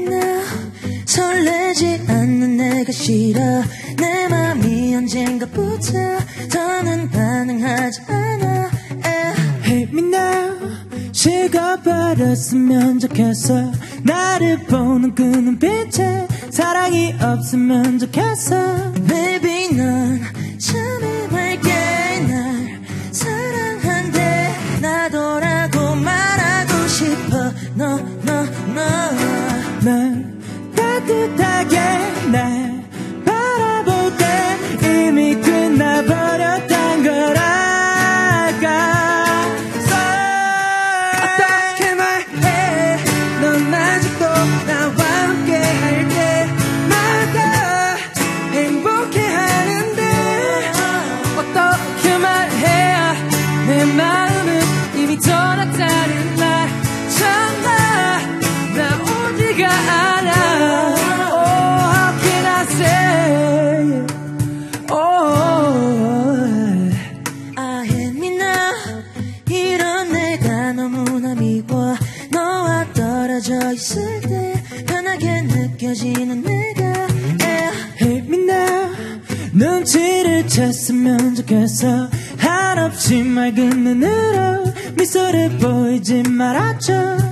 now 설레지 않는 내가 싫어 내 맘이 언젠가부터 더는 반응하지 않아 Hate me now 식어버렸으면 좋겠어 나를 보는 그 눈빛에 사랑이 없으면 좋겠어 Baby 넌 참여할게 날 사랑한대 나도라고 말하고 싶어 No 널 따뜻하게 날 바라볼 때 이미 끝나버렸단 걸 알까 어떻게 말해 넌 아직도 나와 함께 할 때마다 행복해하는데 어떻게 말해야 내 마음은 이미 떠났다는 말 참아 나 오지가 않아 Oh how can I say Oh I hate me now 이런 내가 너무나 미워 너와 떨어져 있을 때 편하게 느껴지는 내가 Hate me now 눈치를 챘으면 좋겠어 한없이 맑은 눈으로 미소를 보이지 말아줘